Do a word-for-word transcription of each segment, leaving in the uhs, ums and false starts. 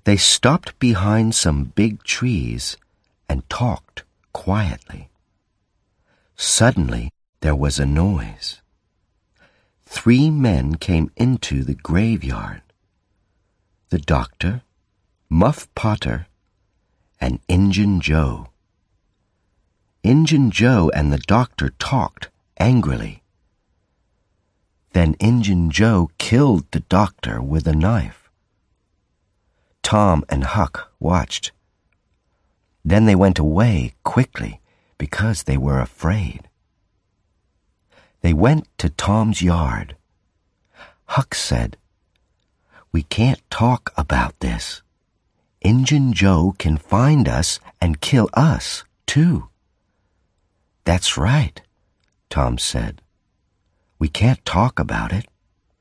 They stopped behind some big trees and talked quietly. Suddenly, there was a noise. Three men came into the graveyard. The doctor, Muff Potter, and Injun Joe. Injun Joe and the doctor talked angrily. Then Injun Joe killed the doctor with a knife. Tom and Huck watched. Then they went away quickly because they were afraid. They went to Tom's yard. Huck said, "We can't talk about this. Injun Joe can find us and kill us, too." "That's right," Tom said. "We can't talk about it."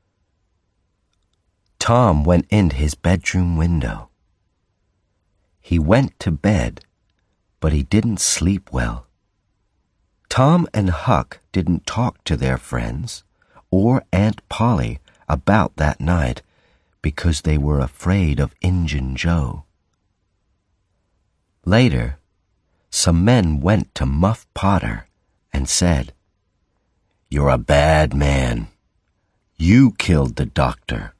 Tom went in his bedroom window. He went to bed, but he didn't sleep well. Tom and Huck didn't talk to their friends or Aunt Polly about that night because they were afraid of Injun Joe. Later, some men went to Muff Potter and said, "You're a bad man. You killed the doctor."